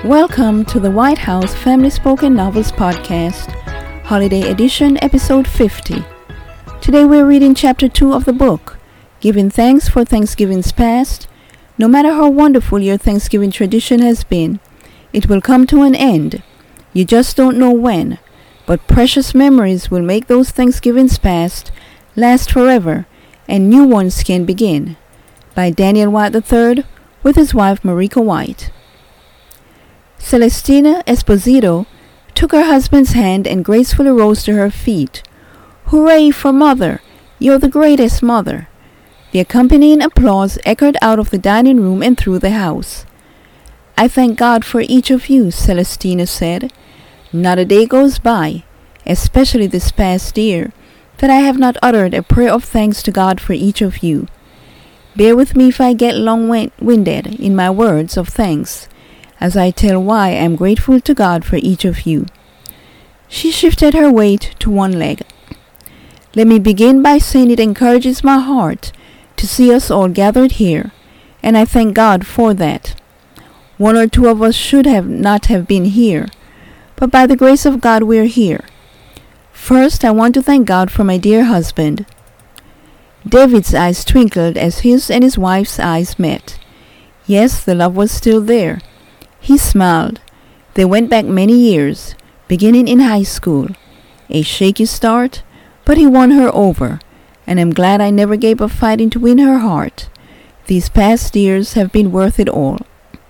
Welcome to the White House Family Spoken Novels Podcast, Holiday Edition, Episode 50. Today we're reading Chapter 2 of the book, Giving Thanks for Thanksgivings Past. No matter how wonderful your Thanksgiving tradition has been, it will come to an end. You just don't know when, but precious memories will make those Thanksgivings past last forever, and new ones can begin. By Daniel White III, with his wife Marika White. Celestina Esposito took her husband's hand and gracefully rose to her feet. "Hooray for Mother! You're the greatest mother!" The accompanying applause echoed out of the dining room and through the house. "I thank God for each of you," Celestina said. "Not a day goes by, especially this past year, that I have not uttered a prayer of thanks to God for each of you. Bear with me if I get long-winded in my words of thanks, as I tell why I am grateful to God for each of you." She shifted her weight to one leg. "Let me begin by saying it encourages my heart to see us all gathered here, and I thank God for that. One or two of us should not have been here, but by the grace of God we're here. First, I want to thank God for my dear husband." David's eyes twinkled as his and his wife's eyes met. Yes, the love was still there. He smiled. They went back many years, beginning in high school. A shaky start, but he won her over, and I'm glad I never gave up fighting to win her heart. These past years have been worth it all.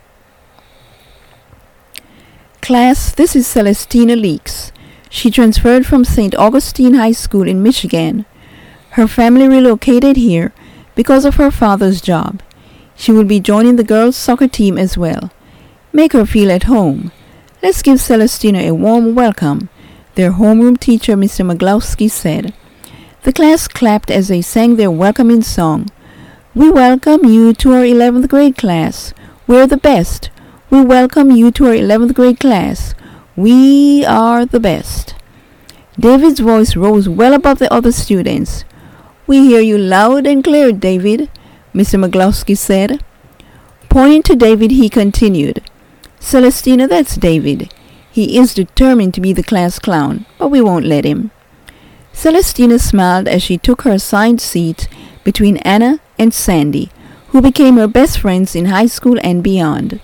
Class, this is Celestina Leaks. She transferred from St. Augustine High School in Michigan. Her family relocated here because of her father's job. She will be joining the girls' soccer team as well. Make her feel at home. Let's give Celestina a warm welcome, their homeroom teacher, Mr. McGlowski, said. The class clapped as they sang their welcoming song. "We welcome you to our 11th grade class. We're the best. We welcome you to our 11th grade class. We are the best." David's voice rose well above the other students. "We hear you loud and clear, David," Mr. McGlowski said. Pointing to David, he continued, "Celestina, that's David. He is determined to be the class clown, but we won't let him." Celestina smiled as she took her assigned seat between Anna and Sandy, who became her best friends in high school and beyond.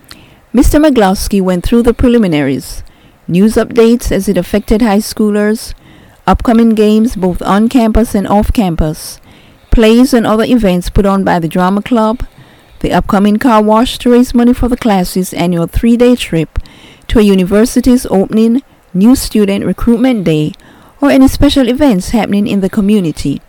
Mr. McGlowski went through the preliminaries, news updates as it affected high schoolers, upcoming games both on campus and off campus, plays and other events put on by the drama club, the upcoming car wash to raise money for the class's annual 3-day trip to a university's opening, new student recruitment day, or any special events happening in the community.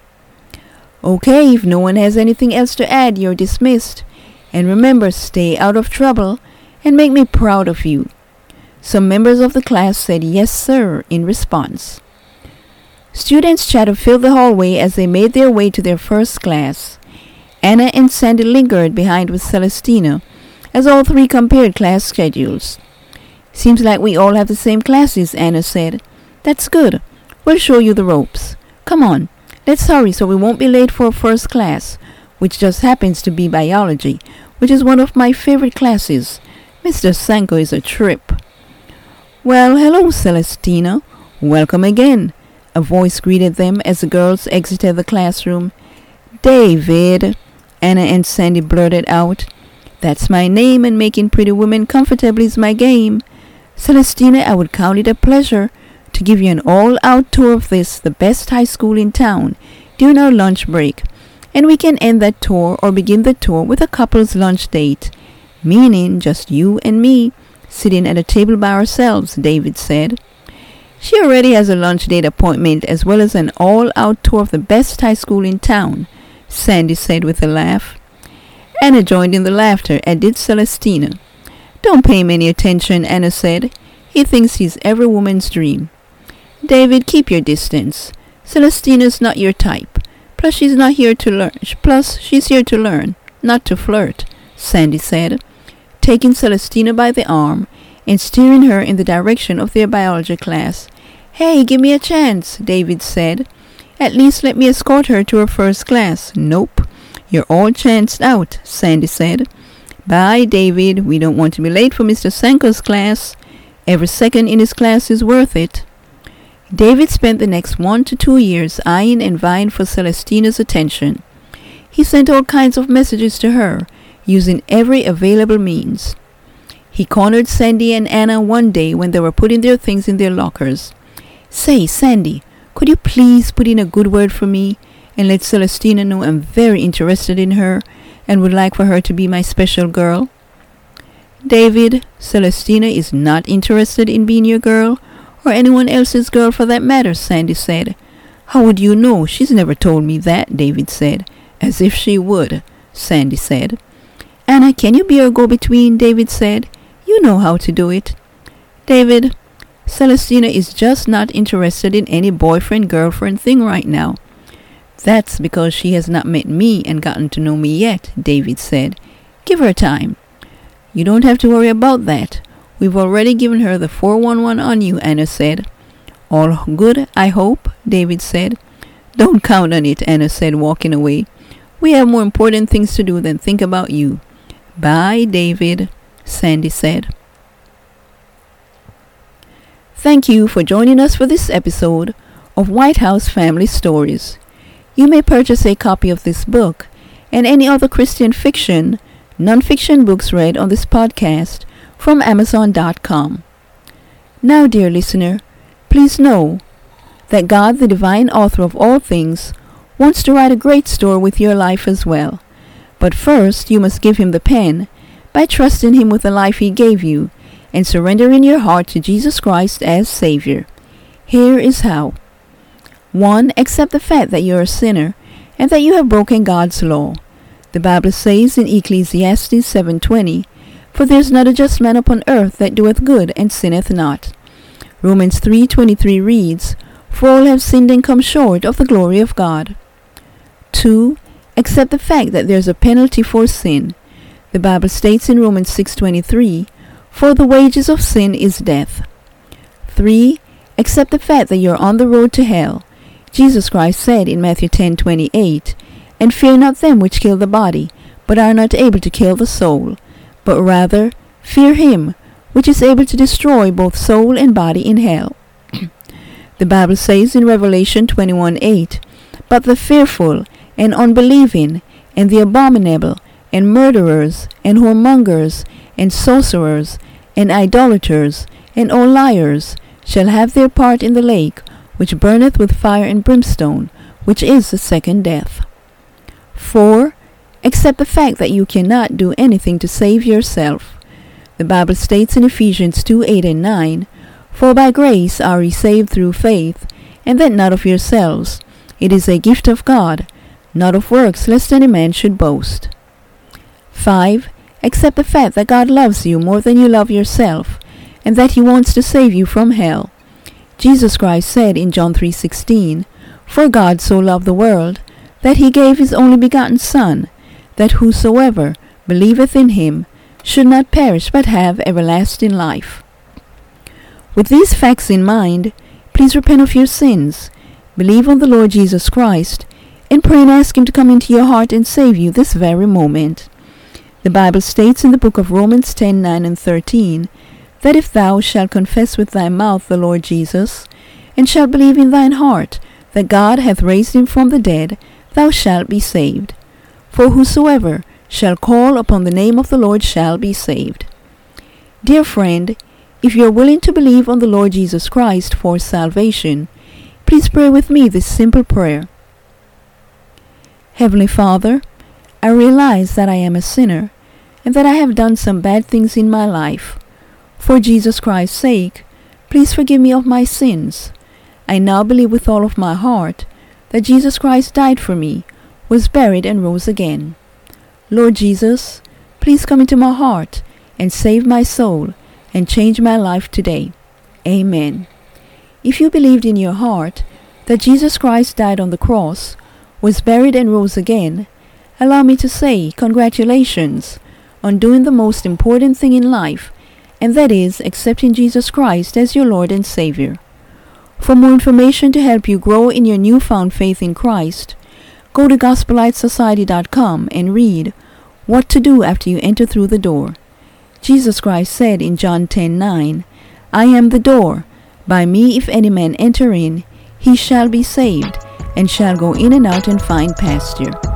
"Okay, if no one has anything else to add, you're dismissed. And remember, stay out of trouble and make me proud of you." Some members of the class said yes, sir, in response. Students' chatter filled the hallway as they made their way to their first class. Anna and Sandy lingered behind with Celestina, as all three compared class schedules. "Seems like we all have the same classes," Anna said. "That's good. We'll show you the ropes. Come on, let's hurry so we won't be late for first class, which just happens to be biology, which is one of my favorite classes. Mr. Sanko is a trip." "Well, hello, Celestina. Welcome again," a voice greeted them as the girls exited the classroom. "David," Anna and Sandy blurted out. "That's my name, and making pretty women comfortable is my game. Celestina, I would count it a pleasure to give you an all-out tour of the best high school in town, during our lunch break. And we can end that tour or begin the tour with a couple's lunch date, meaning just you and me, sitting at a table by ourselves," David said. "She already has a lunch date appointment as well as an all-out tour of the best high school in town," Sandy said with a laugh. Anna joined in the laughter, as did Celestina. "Don't pay him any attention," Anna said. "He thinks he's every woman's dream." "David, keep your distance. Celestina's not your type. Plus, she's here to learn, not to flirt," Sandy said, taking Celestina by the arm and steering her in the direction of their biology class. "Hey, give me a chance," David said. "At least let me escort her to her first class." "Nope, you're all chanced out," Sandy said. Bye, David. We don't want to be late for Mr. Sanko's class. Every second in his class is worth it. David spent the next 1 to 2 years eyeing and vying for Celestina's attention. He sent all kinds of messages to her, using every available means. He cornered Sandy and Anna one day when they were putting their things in their lockers. "Say, Sandy, could you please put in a good word for me and let Celestina know I'm very interested in her and would like for her to be my special girl?" "David, Celestina is not interested in being your girl, or anyone else's girl for that matter," Sandy said. "How would you know? She's never told me that," David said. "As if she would," Sandy said. "Anna, can you be our go-between?" David said. "You know how to do it." "David, Celestina is just not interested in any boyfriend-girlfriend thing right now." "That's because she has not met me and gotten to know me yet," David said. "Give her time." "You don't have to worry about that. We've already given her the 411 on you," Anna said. "All good, I hope," David said. "Don't count on it," Anna said, walking away. "We have more important things to do than think about you." "Bye, David," Sandy said. Thank you for joining us for this episode of White House Family Stories. You may purchase a copy of this book and any other Christian fiction, non-fiction books read on this podcast from Amazon.com. Now, dear listener, please know that God, the divine author of all things, wants to write a great story with your life as well. But first, you must give him the pen by trusting him with the life he gave you and surrendering your heart to Jesus Christ as Savior. Here is how. 1. Accept the fact that you're a sinner and that you have broken God's law. The Bible says in Ecclesiastes 7:20, "For there is not a just man upon earth that doeth good and sinneth not." Romans 3:23 reads, "For all have sinned and come short of the glory of God." 2. Accept the fact that there is a penalty for sin. The Bible states in Romans 6:23, "For the wages of sin is death." 3. Accept the fact that you're on the road to hell. Jesus Christ said in Matthew 10:28, "And fear not them which kill the body, but are not able to kill the soul, but rather fear him which is able to destroy both soul and body in hell." The Bible says in Revelation 21:8, "But the fearful and unbelieving and the abominable and murderers and whoremongers and sorcerers and idolaters and all liars shall have their part in the lake which burneth with fire and brimstone, which is the second death." 4. Accept the fact that you cannot do anything to save yourself. The Bible states in Ephesians 2:8 and 9, "For by grace are ye saved through faith, and that not of yourselves. It is a gift of God, not of works, lest any man should boast." 5. Accept the fact that God loves you more than you love yourself, and that he wants to save you from hell. Jesus Christ said in John 3:16, "For God so loved the world, that he gave his only begotten Son, that whosoever believeth in him should not perish but have everlasting life." With these facts in mind, please repent of your sins, believe on the Lord Jesus Christ, and pray and ask him to come into your heart and save you this very moment. The Bible states in the book of Romans 10:9 and 13, that if thou shalt confess with thy mouth the Lord Jesus, and shalt believe in thine heart that God hath raised him from the dead, thou shalt be saved. For whosoever shall call upon the name of the Lord shall be saved. Dear friend, if you are willing to believe on the Lord Jesus Christ for salvation, please pray with me this simple prayer. Heavenly Father, I realize that I am a sinner and that I have done some bad things in my life. For Jesus Christ's sake, please forgive me of my sins. I now believe with all of my heart that Jesus Christ died for me, was buried, and rose again. Lord Jesus, please come into my heart and save my soul and change my life today. Amen. If you believed in your heart that Jesus Christ died on the cross, was buried, and rose again, allow me to say congratulations on doing the most important thing in life, and that is accepting Jesus Christ as your Lord and Savior. For more information to help you grow in your newfound faith in Christ, go to GospeliteSociety.com and read what to do after you enter through the door. Jesus Christ said in John 10:9, I am the door. By me if any man enter in, he shall be saved, and shall go in and out and find pasture.